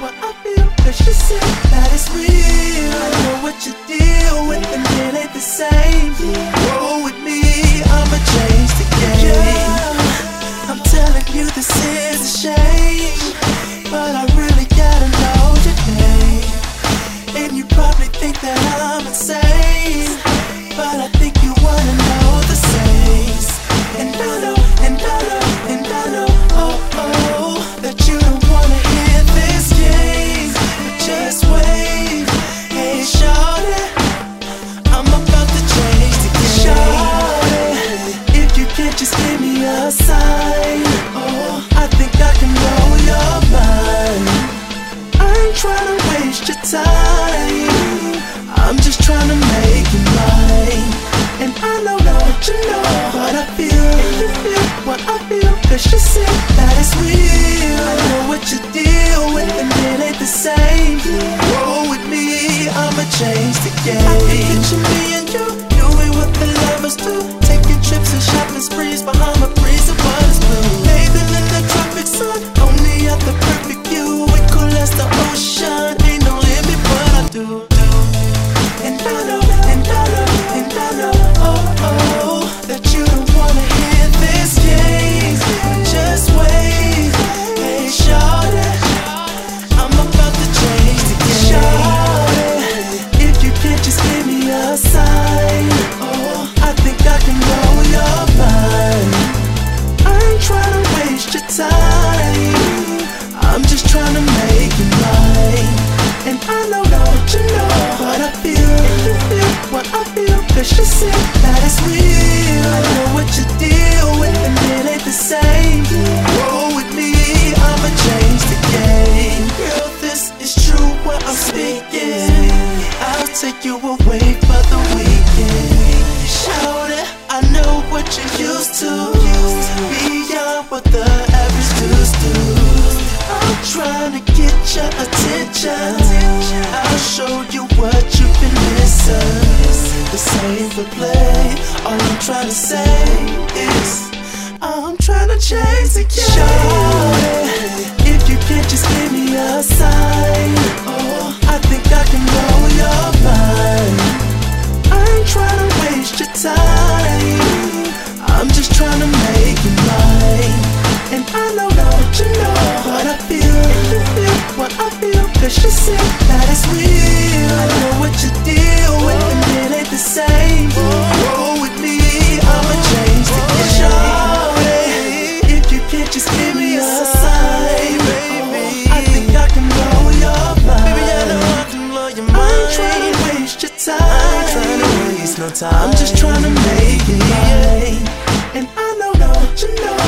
what I feel, cause you say that it's real. I know what you deal with and it ain't the same. Roll with me, I'ma change the game. I'm telling you this is a shame, but I really gotta know your name. And you probably think that I'm insane, but I think you wanna know the saints. And I know, and I know, and I know, oh, oh, that you don't wanna hear this game. But just wait, hey shawty, I'm about to change the game. Shawty, if you can't just give me a sign, oh, I think I can blow your mind. I ain't tryna waste your time, I'm just tryna make you mine. And I know that you know what I feel, and you feel what I feel, cause you say that it's real. I know what you deal with and it ain't the same. Roll with me, I'ma change the game. I can picture me and you doing what the lovers do, taking trips and shopping sprees behind my breeze of waters blue. Bathing in the tropic sun, only at the perfect view. We cool as the ocean, ain't no limit what I do. And I know, and I know, and I know, oh, oh, that you don't wanna hear this game. But just wait, hey shawty, I'm about to change the game. Shawty, if you can't just give me a sign, oh, I think I can blow your mind. I ain't tryna waste your time, I'm just tryna make you mine. And I know that you know what I feel, and you feel what I feel, cause you say that it's real. I know what you deal with and it ain't the same. Roll with me, I'ma change the game. Girl, this is true what I'm speaking, I'll take you away for the weekend. Shout it, I know what you're used to, beyond what the average dudes do. I'm trying to get your attention, I'll show you what you've been missing. This ain't the play, all I'm trying to say is I'm trying to change the game. Shawty, if you can't just give me a sign, oh, I think I can blow your mind. I ain't trying to waste your time, I'm just trying to make you mine. And I know that you know what I feel, and you feel what I feel, cause you say that it's real. I know what you deal with and it ain't the same. Roll with me, I'ma change the game. Shawty, if you can't just give me a sign, oh, I think I can blow your mind. Baby, I know I can blow your mind. I ain't tryna waste your time, I ain't tryna waste no time, I'm just tryna make it mine. And I know that you know